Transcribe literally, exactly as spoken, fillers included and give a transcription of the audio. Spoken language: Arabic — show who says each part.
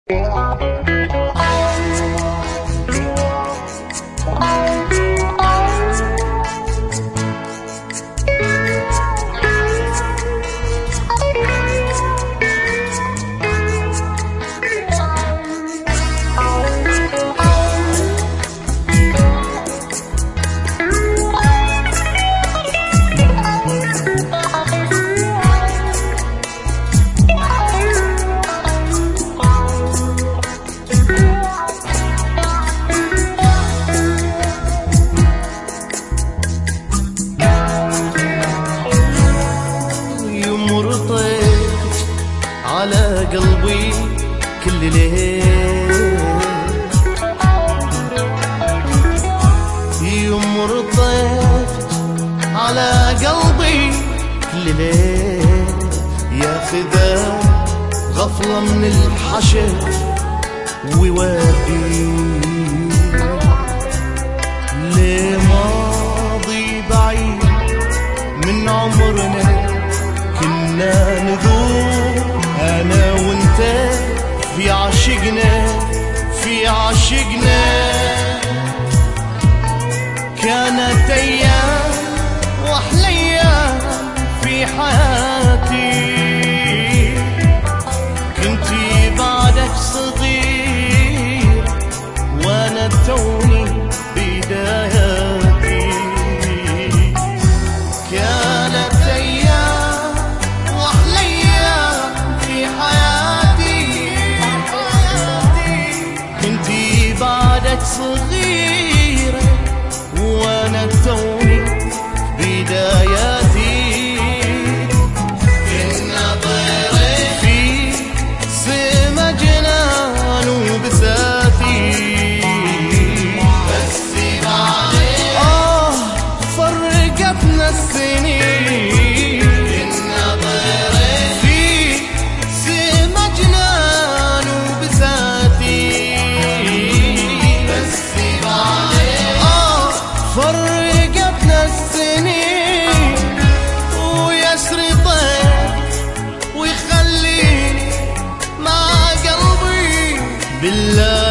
Speaker 1: على قلبي كل ليل يمر طيف على قلبي كل ليل ياخذه غفلة من الحشر ويودي لماضي بعيد من عمرنا كنا نذوب أنا وأنت في عشقنا في عشقنا كانت أيام وأحلى أيام في حياتي كنتي بعدك صغير وأنا توني بداياتي كانت أيام وأحلى أيام في حياتي كنتي بعدك صغيرة وأنا توني بداياتي كنا طيرين في سما جنان وبساتي بس بعدين آه فرقتنا السنين كنا طيرين في سما جنان وبساتي بس بعدين آه فرقتنا السنين ويسري طير ويخليني مع قلبي بالله